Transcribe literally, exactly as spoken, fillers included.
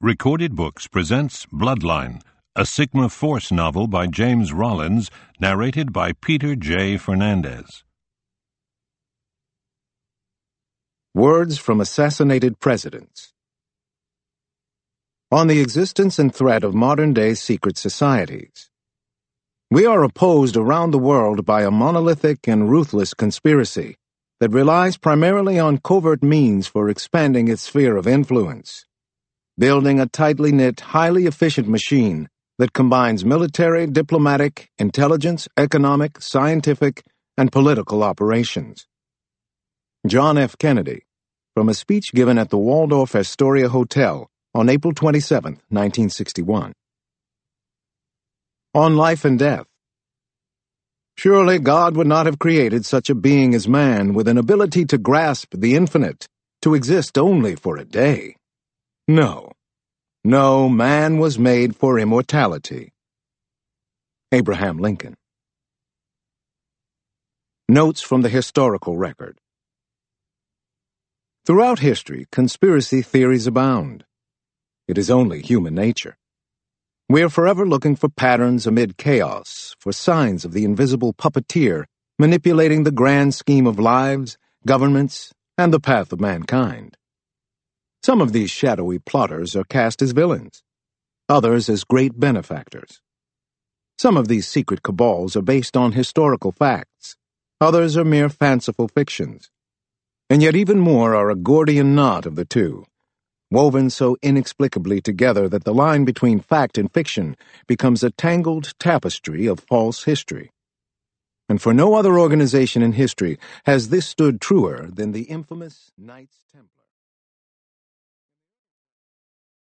Recorded Books presents Bloodline, a Sigma Force novel by James Rollins, narrated by Peter J. Fernandez. Words from Assassinated Presidents. On the existence and threat of modern-day secret societies. We are opposed around the world by a monolithic and ruthless conspiracy that relies primarily on covert means for expanding its sphere of influence, building a tightly knit, highly efficient machine that combines military, diplomatic, intelligence, economic, scientific, and political operations. John F. Kennedy, from a speech given at the Waldorf Astoria Hotel on April twenty-seventh, nineteen sixty-one. On Life and Death. Surely God would not have created such a being as man with an ability to grasp the infinite, to exist only for a day. No. No, man was made for immortality. Abraham Lincoln. Notes from the historical record. Throughout history, conspiracy theories abound. It is only human nature. We are forever looking for patterns amid chaos, for signs of the invisible puppeteer manipulating the grand scheme of lives, governments, and the path of mankind. Some of these shadowy plotters are cast as villains, others as great benefactors. Some of these secret cabals are based on historical facts, others are mere fanciful fictions. And yet even more are a Gordian knot of the two, woven so inexplicably together that the line between fact and fiction becomes a tangled tapestry of false history. And for no other organization in history has this stood truer than the infamous Knights Templar.